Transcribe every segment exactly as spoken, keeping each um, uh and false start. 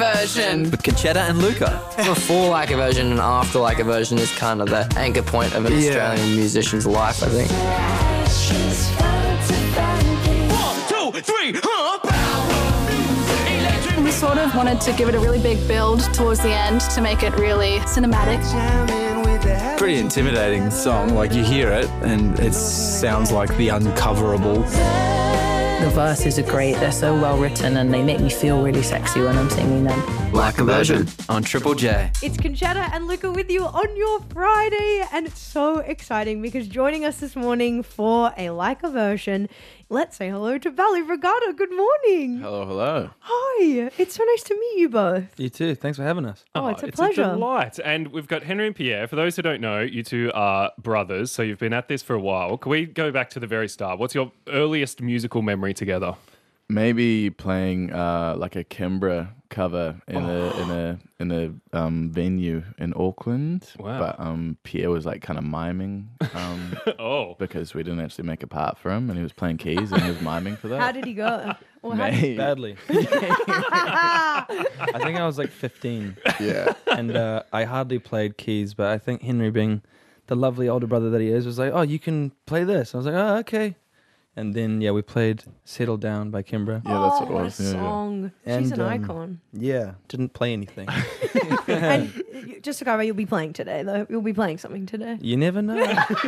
version with Conchetta and Luca. Before like a version and after like a version is kind of the anchor point of an Yeah. Australian musician's life, I think. One, two, three, huh? We sort of wanted to give it a really big build towards the end to make it really cinematic. Pretty intimidating song. Like you hear it and it sounds like the uncoverable. The verses are great, they're so well written and they make me feel really sexy when I'm singing them. Like a version on Triple J. It's Conchetta and Luca with you on your Friday, and it's so exciting because joining us this morning for a Like a Version, let's say hello to Valley Brigada. Good morning. Hello, hello. Hi, it's so nice to meet you both. You too. Thanks for having us. Oh, it's a it's pleasure. a delight. And we've got Henry and Pierre. For those who don't know, you two are brothers, so you've been at this for a while. Can we go back to the very start? What's your earliest musical memory together? Maybe playing uh, like a Kimbra cover in a in a in a um, venue in Auckland. Wow. But um, Pierre was like kind of miming um, Oh. because we didn't actually make a part for him, and he was playing keys and he was miming for that. How did he go? Or how did- Mate. Badly. I think I was like fifteen Yeah. and uh, I hardly played keys, but I think Henry, being the lovely older brother that he is, was like, oh, you can play this. I was like, oh, okay. And then, yeah, we played Settle Down by Kimbra. Yeah, that's oh, what it what was. a Yeah, yeah. song. She's And, an um, icon. Yeah, didn't play anything. And you- just to clarify, you'll be playing today, though. You'll be playing something today. You never know.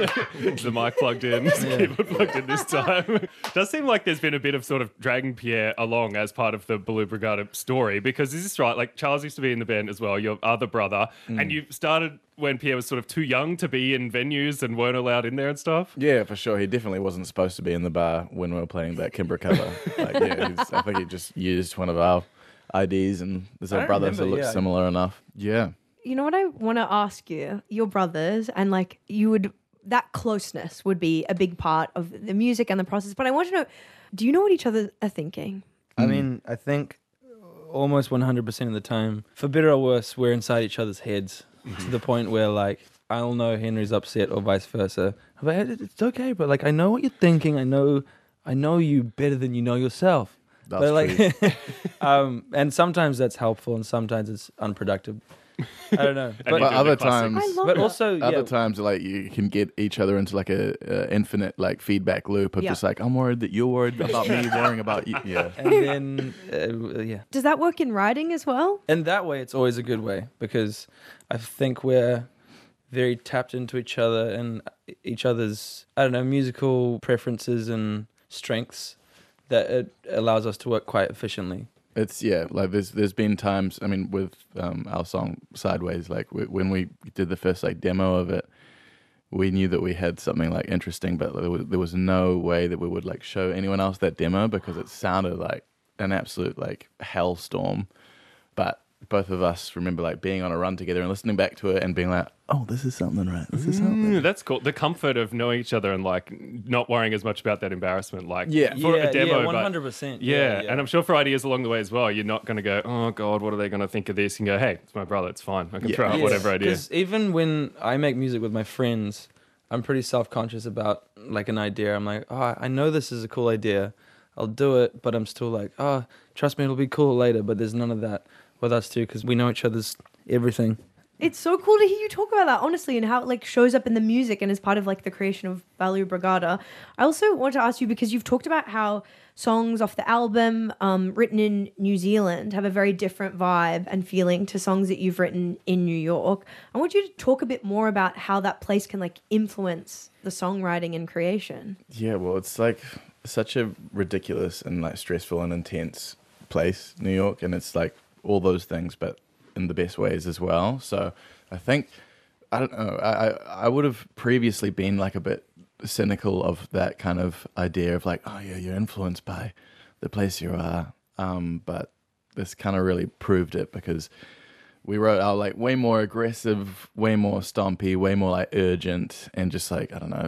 The mic plugged in, keyboard plugged in this time. Does seem like there's been a bit of sort of dragging Pierre along as part of the Blue Brigada story, because is this right? Like Charles used to be in the band as well, your other brother, and you started when Pierre was sort of too young to be in venues and weren't allowed in there and stuff. Yeah, for sure. He definitely wasn't supposed to be in the bar when we were playing that Kimbra cover. Like, yeah, he's, I think he just used one of our I Ds, and there's I a don't brother that remember, looks yeah. similar enough. Yeah. You know what I want to ask you? Your brothers, and like you would, that closeness would be a big part of the music and the process. But I want to know, do you know what each other are thinking? I mean, I think almost one hundred percent of the time, for better or worse, we're inside each other's heads to the point where, like, I'll know Henry's upset or vice versa. I'm like, "It- it's okay, but like, I know what you're thinking. I know, I know you better than you know yourself. That's but like, um, and sometimes that's helpful, and sometimes it's unproductive. I don't know. And But, you But do the other classic- times, I love but that. also, other yeah, times, like you can get each other into like a, a infinite like feedback loop of Yeah. just like, I'm worried that you're worried about me worrying about you. Yeah. and then uh, yeah. Does that work in writing as well? And that way, it's always a good way, because I think we're very tapped into each other and each other's, I don't know, musical preferences and strengths, that it allows us to work quite efficiently. It's yeah, like there's there's been times. I mean, with um, our song Sideways, like w- when we did the first like demo of it, we knew that we had something like interesting, but there was, there was no way that we would like show anyone else that demo because it sounded like an absolute like hellstorm. But both of us remember like being on a run together and listening back to it and being like, oh, this is something, right? This is something. Mm, that's cool. The comfort of knowing each other and like not worrying as much about that embarrassment. Like Yeah. for yeah, a demo, yeah, but- one hundred percent. Yeah, and I'm sure for ideas along the way as well, you're not going to go, oh God, what are they going to think of this? And go, hey, it's my brother, it's fine. I can Yeah. throw out Yes. whatever idea. Because even when I make music with my friends, I'm pretty self-conscious about like an idea. I'm like, oh, I know this is a cool idea. I'll do it, but I'm still like, oh, trust me, it'll be cool later. But there's none of that with us two, because we know each other's everything. It's so cool to hear you talk about that, honestly, and how it like shows up in the music and is part of like the creation of Value Brigada. I also want to ask you, because you've talked about how songs off the album um, written in New Zealand have a very different vibe and feeling to songs that you've written in New York. I want you to talk a bit more about how that place can like influence the songwriting and creation. Yeah, well, it's like such a ridiculous and like stressful and intense place, New York, and it's like all those things, but in the best ways as well. So I think, I don't know, I, I, I would have previously been like a bit cynical of that kind of idea of like, oh yeah, you're influenced by the place you are. Um, but this kind of really proved it, because we wrote our like way more aggressive, way more stompy, way more like urgent, and just like, I don't know,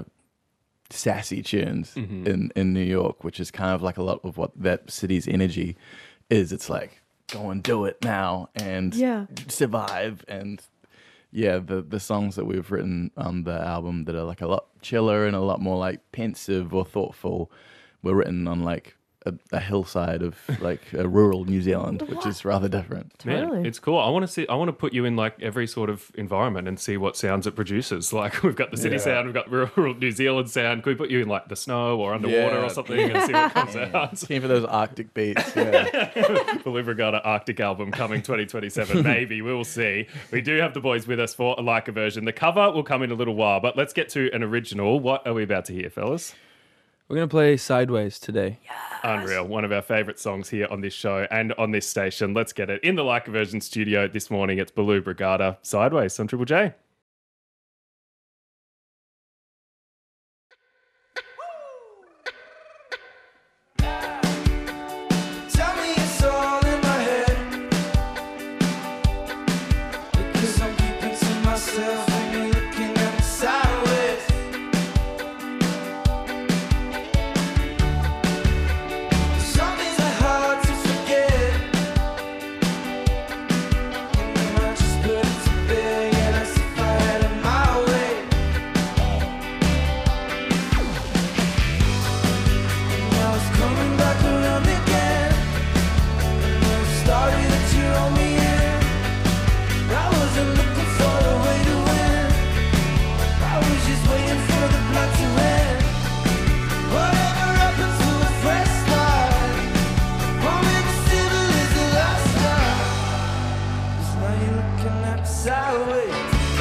sassy tunes Mm-hmm. in, in New York, which is kind of like a lot of what that city's energy is. It's like, go and do it now and Yeah. survive. And yeah, the the songs that we've written on the album that are like a lot chiller and a lot more like pensive or thoughtful were written on like a, a hillside of like a rural New Zealand, which is rather different. Man, Totally. it's cool. I want to see. I want to put you in like every sort of environment and see what sounds it produces. Like we've got the city Yeah. sound, we've got rural New Zealand sound. Could we put you in like the snow or underwater Yeah. or something and see what comes out? Keen for those Arctic beats. Yeah. Blue Brigada Arctic album coming twenty twenty-seven. Maybe we'll see. We do have the boys with us for a like a version. The cover will come in a little while, but let's get to an original. What are we about to hear, fellas? We're going to play Sideways today. Unreal. One of our favourite songs here on this show and on this station. Let's get it. In the Like a Version studio this morning, it's Blue Brigada Sideways on Triple J. Tell me it's all in my head, because I'm keeping to myself and you're looking at me sideways. Some things are hard to forget, and I just put it to bed, yeah, that's if I had it my way. And now it's coming back around again. Story that you wrote me in. I wasn't looking for a way to win. I was just waiting for the plot to end. Whatever happened to a fresh start? Or maybe civil is the last time. 'Cause now you're looking at me sideways.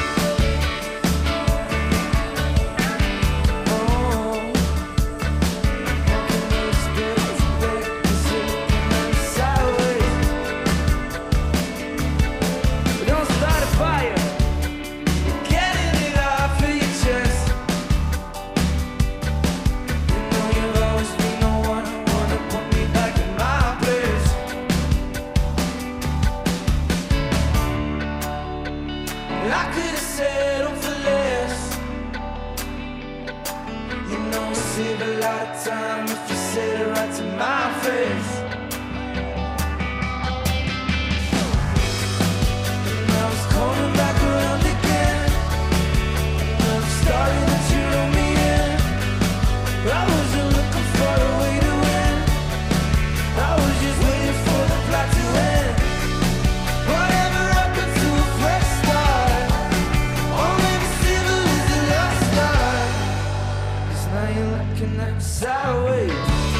Oh, how can you expect to break 'cause you're looking at me sideways? But don't start a fire. Getting it off of your chest. You know you've always been the one who wanna put me back in my place. And I could have settled for less. You know it save a lot of time if you said it right to my face. Now it's coming back around again. Another story that you wrote me in. I wasn't looking for a way to win. I was just waiting for the plot to end. Whatever happened to a fresh start? Or maybe civil is the last start. 'Cause now you're looking at me sideways.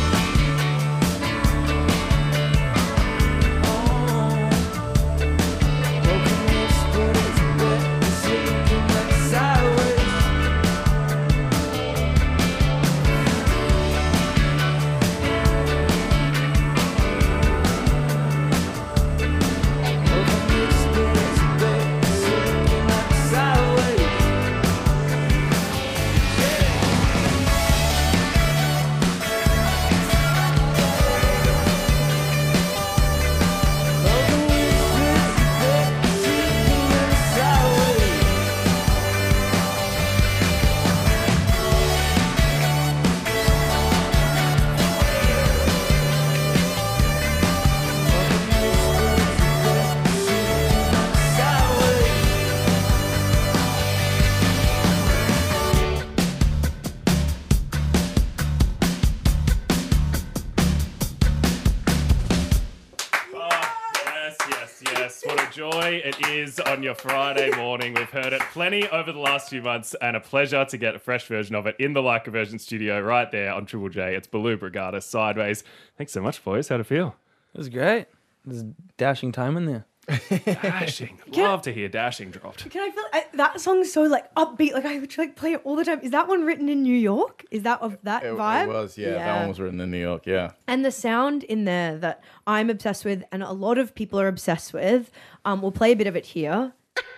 Yes, yes, yes. What a joy it is on your Friday morning. We've heard it plenty over the last few months, and a pleasure to get a fresh version of it in the Like a Version studio right there on Triple J. It's Blue Brigada Sideways. Thanks so much, boys. How'd it feel? It was great. There's dashing time in there. Dashing. Love to hear Dashing dropped. Can I feel I, that song's so like upbeat? Like I would like play it all the time. Is that one written in New York? Is that of that It, vibe? it was, yeah, That one was written in New York, yeah. And the sound in there that I'm obsessed with, and a lot of people are obsessed with. Um, we'll play a bit of it here.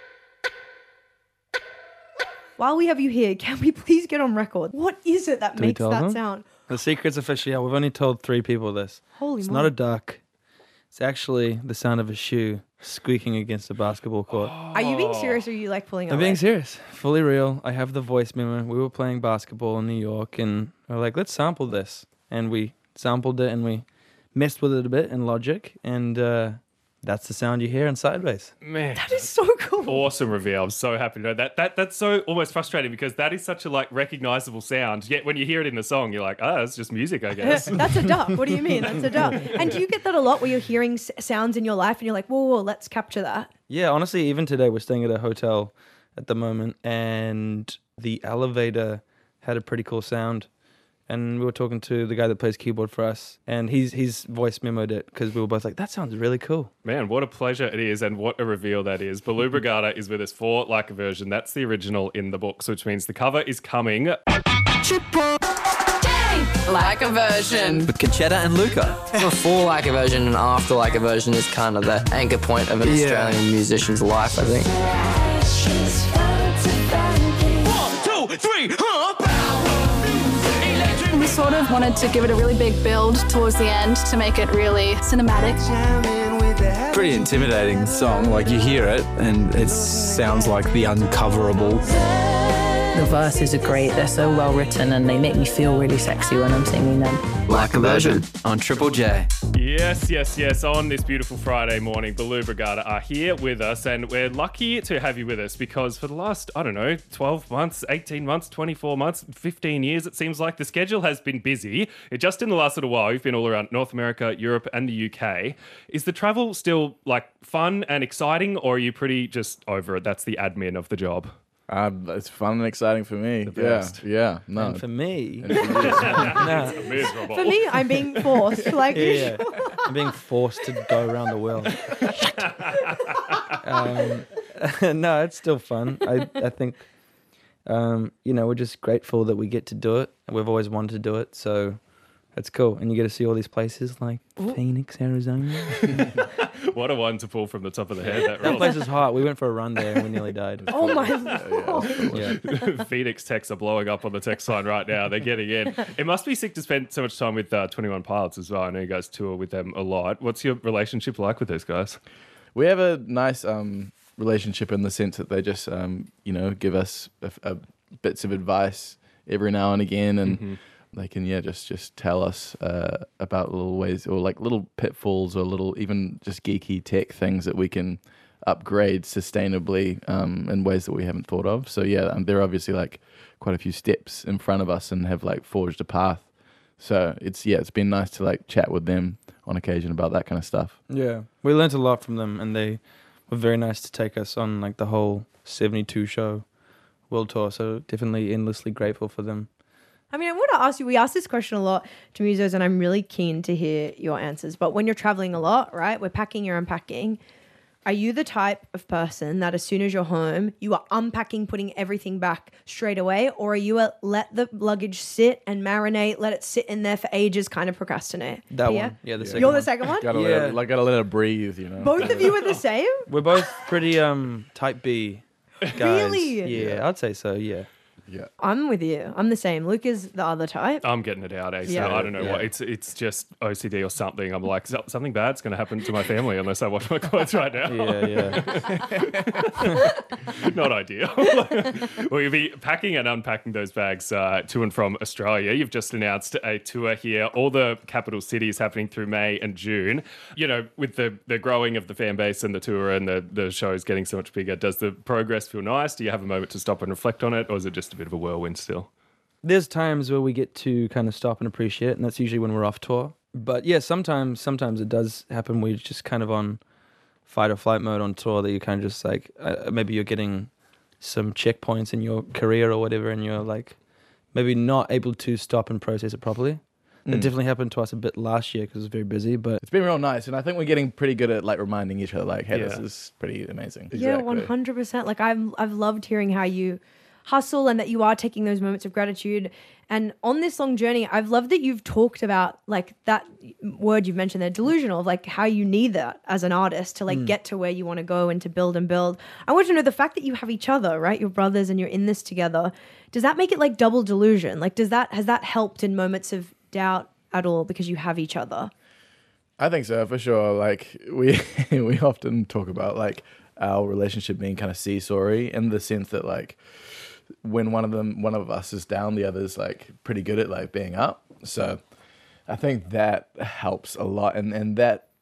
While we have you here, can we please get on record? What is it that Do we makes tell that them? sound? The secret's officially out. We've only told three people this. Holy It's moly. not a duck. It's actually the sound of a shoe squeaking against a basketball court. Are you being serious or are you like pulling I'm away? being serious. Fully real. I have the voice memo. We were playing basketball in New York and we are like, let's sample this. And we sampled it and we messed with it a bit in Logic. And uh, that's the sound you hear in Sideways. Man, That is so cool. awesome reveal. I'm so happy to know that. That that's so almost frustrating because that is such a like recognizable sound. Yet when you hear it in the song, you're like, oh, it's just music, I guess. That's a duck. What do you mean? That's a duck. And do you get that a lot where you're hearing s- sounds in your life and you're like, whoa, whoa, let's capture that? Yeah, honestly, even today we're staying at a hotel at the moment, and the elevator had a pretty cool sound. And we were talking to the guy that plays keyboard for us, and he's he's voice memoed it because we were both like, that sounds really cool. Man, what a pleasure it is, and what a reveal that is. Baloo Brigada is with us for Like a Version. That's the original in the books, which means the cover is coming. Like a version. With Conchetta and Luca. Before like a version and after like a version is kind of the anchor point of an Yeah. Australian musician's life, I think. We sort of wanted to give it a really big build towards the end to make it really cinematic. Pretty intimidating song. Like you hear it and it sounds like the uncoverable. The verses are great. They're so well written and they make me feel really sexy when I'm singing them. Like a version. On Triple J. Yes, yes, yes. On this beautiful Friday morning, Baloo Brigada are here with us, and we're lucky to have you with us because for the last, I don't know, twelve months, eighteen months, twenty-four months, fifteen years, it seems like the schedule has been busy. It, just in the last little while, you've been all around North America, Europe, and the U K. Is the travel still like fun and exciting, or are you pretty just over it? That's the admin of the job. Uh, it's fun and exciting for me. The yeah, best. yeah. No, And for me, Nah. Miserable. For me, I'm being forced. Like, yeah, I'm being forced to go around the world. um, no, it's still fun. I, I think, um, you know, we're just grateful that we get to do it. We've always wanted to do it, so it's cool. And you get to see all these places like Phoenix, Arizona. What a one to pull from the top of the head. That, That rolls. place is hot. We went for a run there and we nearly died. oh my lord. Yeah. Phoenix texts are blowing up on the text line right now. They're getting in. It must be sick to spend so much time with uh, twenty-one Pilots as well. I know you guys tour with them a lot. What's your relationship like with those guys? we have a nice um, relationship in the sense that they just, um, you know, give us a, a bits of advice every now and again, and Mm-hmm. they can, yeah, just just tell us uh, about little ways or like little pitfalls or little even just geeky tech things that we can upgrade sustainably um, in ways that we haven't thought of. So yeah, um, they're obviously like quite a few steps in front of us and have like forged a path. So it's yeah, it's been nice to like chat with them on occasion about that kind of stuff. Yeah, we learnt a lot from them, and they were very nice to take us on like the whole seventy-two show world tour. So definitely endlessly grateful for them. I mean, I want to ask you, we ask this question a lot to musos, and I'm really keen to hear your answers. But when you're traveling a lot, right, we're packing, you're unpacking. Are you the type of person that as soon as you're home, you are unpacking, putting everything back straight away? Or are you a let the luggage sit and marinate, let it sit in there for ages, kind of procrascate? That Pia? one, yeah, the second You're one. the second one? Gotta Yeah. let it, like gotta let it breathe, you know. Both of you are the same? We're both pretty um type B guys. Really? Yeah, I'd say so. Yeah. Yeah. I'm with you. I'm the same. Luke is the other type. I'm getting it out, eh? So Yeah. I don't know Yeah. what. It's it's just O C D or something. I'm like, "So- something bad's going to happen to my family unless I wash my clothes right now. Yeah, yeah. Not ideal. Well, you'll be packing and unpacking those bags uh, to and from Australia. You've just announced a tour here, all the capital cities happening through May and June. You know, with the, the growing of the fan base and the tour and the, the shows getting so much bigger, does the progress feel nice? Do you have a moment to stop and reflect on it, or is it just a bit of a whirlwind still? There's times where we get to kind of stop and appreciate it, and that's usually when we're off tour. But yeah, sometimes sometimes it does happen where you're just kind of on fight or flight mode on tour, that you kind of just like, uh, maybe you're getting some checkpoints in your career or whatever, and you're like maybe not able to stop and process it properly. That Mm. definitely happened to us a bit last year because it was very busy, but It's been real nice, and I think we're getting pretty good at like reminding each other, like, "Hey, this Yeah. is pretty amazing." Yeah, one hundred percent. Like I've I've loved hearing how you hustle and that you are taking those moments of gratitude. And on this long journey, I've loved that you've talked about like that word you've mentioned there, delusional, of like how you need that as an artist to like get to where you want to go and to build and build. I want to know the fact that you have each other, right? Your brothers, and you're in this together. Does that make it like double delusion? Like, does that has that helped in moments of doubt at all because you have each other? I think so, for sure. Like we we often talk about like our relationship being kind of seesawy in the sense that like when one of them one of us is down, the other's like pretty good at like being up. So I think that helps a lot, and and that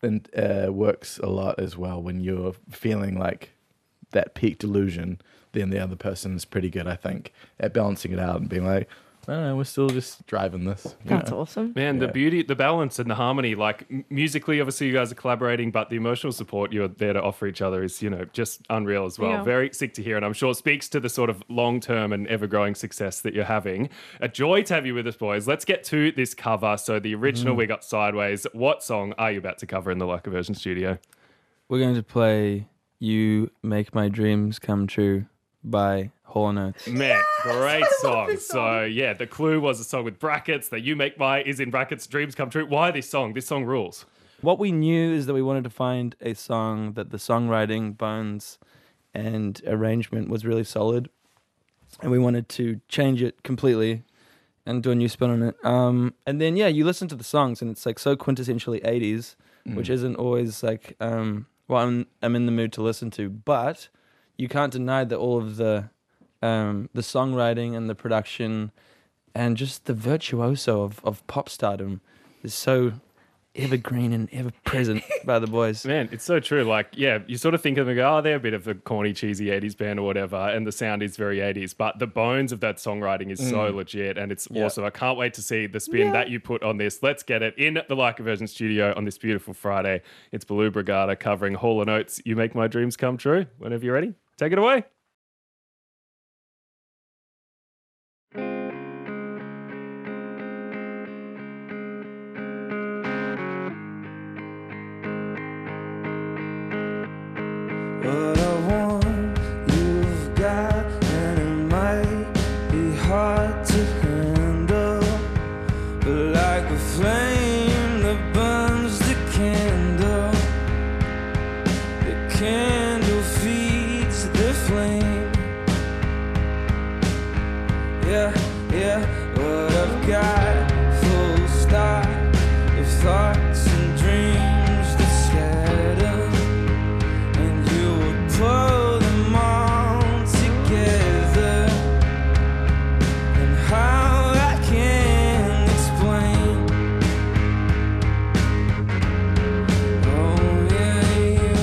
and uh, works a lot as well when you're feeling like that peak delusion. Then the other person is pretty good, I think, at balancing it out and being like, I don't know, we're still just driving this. you That's know? awesome. Man, the Yeah. beauty, the balance, and the harmony. Like m- musically, obviously, you guys are collaborating, but the emotional support you're there to offer each other is, you know, just unreal as well. Yeah. Very sick to hear, and I'm sure it speaks to the sort of long-term and ever-growing success that you're having. A joy to have you with us, boys. Let's get to this cover. So the original, we got Sideways. What song are you about to cover in the Like a Virgin studio? We're going to play "You Make My Dreams Come True" by Hall and Oates. Man, great song. this So song. yeah, the clue was a song with brackets. That "You Make My" is in brackets. Dreams come true. Why this song? This song rules. What we knew is that we wanted to find a song that the songwriting, bones, and arrangement was really solid, and we wanted to change it completely and do a new spin on it. Um, and then yeah, you listen to the songs, and it's like so quintessentially eighties, which isn't always like um, what I'm, I'm in the mood to listen to. But you can't deny that all of the um, the songwriting and the production and just the virtuoso of, of pop stardom is so evergreen and ever present by the boys. Man, it's so true. Like, yeah, you sort of think of them and go, oh, they're a bit of a corny, cheesy eighties band or whatever, and the sound is very eighties, but the bones of that songwriting is so legit, and it's Yeah. awesome. I can't wait to see the spin that you put on this. Let's get it in the Like a Virgin studio on this beautiful Friday. It's Baloo Brigada covering Hall and Oates, "You Make My Dreams Come True." Whenever you're ready, take it away. What I want, you've got, and it might be hard to handle. But like a flame that burns the candle, the candle feeds the flame. Yeah, yeah, what I've got, full stop of thoughts and dreams that scatter. Pull them all together, and how I can explain. Oh yeah,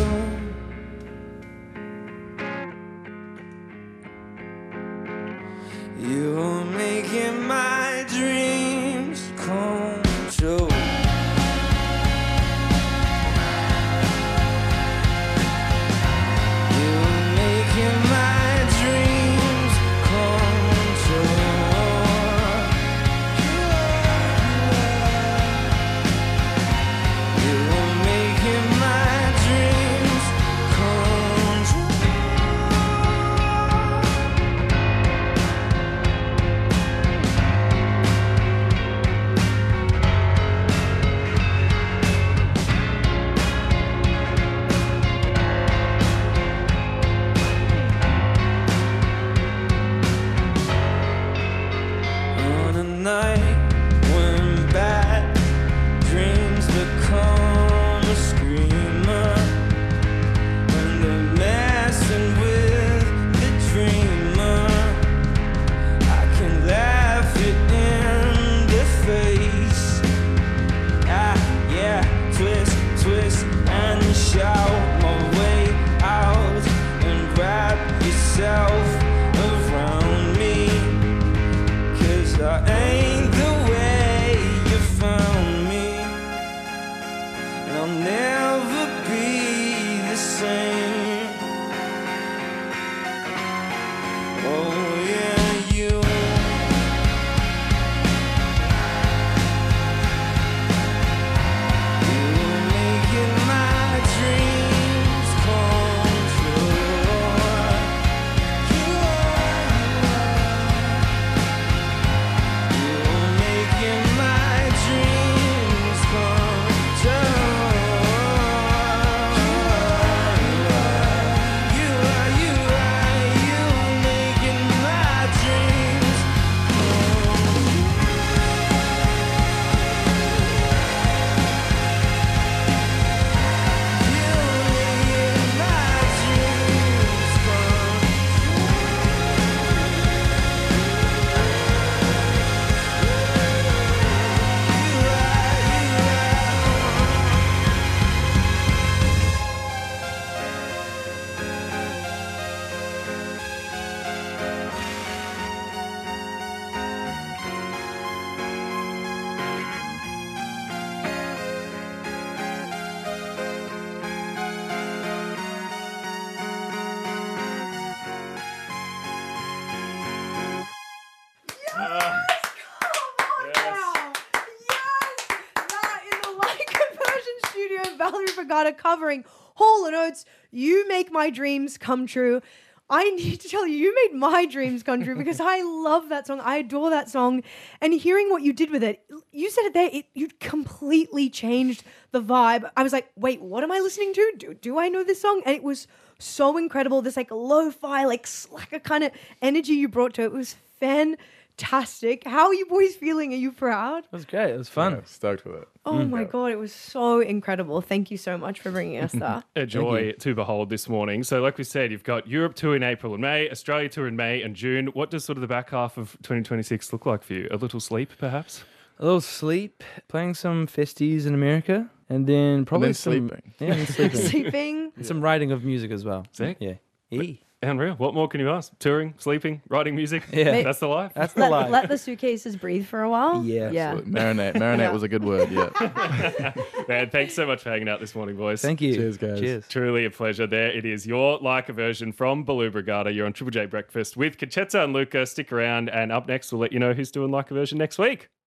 you, you're making my dreams come true. On a night when bad dreams become a screamer, when they're messing with the dreamer, I can laugh it in the face. Ah, yeah, twist, twist, and shout my way out and wrap yourself around me. Cause I ain't the way you found me, and I'll never be the same. Oh yeah, you. You're making my dreams come true. You are. You're making my dreams come true. Valerie Brigada covering Hall and Oates, You Make My Dreams Come True. I need to tell you, you made my dreams come true because I love that song. I adore that song. And hearing what you did with it, you said it there, it, you completely changed the vibe. I was like, wait, what am I listening to? Do, do I know this song? And it was so incredible. This like lo-fi, like slacker kind of energy you brought to it. It was fantastic. How are you boys feeling? Are you proud? It was great. It was fun. Yeah, stoked with it. Oh my God, it was so incredible. Thank you so much for bringing us that. A joy to behold this morning. So like we said, you've got Europe tour in April and May, Australia tour in May and June. What does sort of the back half of twenty twenty-six look like for you? A little sleep, perhaps? A little sleep, playing some festies in America, and then probably then some, sleeping. Yeah, and sleeping. Sleeping. And some writing of music as well. Sick. Yeah. E. Unreal. What more can you ask? Touring, sleeping, writing music? Yeah. That's the life. That's the Let, life. let the suitcases breathe for a while. Yeah. Yeah. Marinate. Marinate Yeah. was a good word, yeah. Man, thanks so much for hanging out this morning, boys. Thank you. Cheers, guys. Cheers. Truly a pleasure. There it is. Your like a version from Baloo Brigada. You're on Triple J Breakfast with Conchetta and Luca. Stick around, and up next, we'll let you know who's doing like a version next week.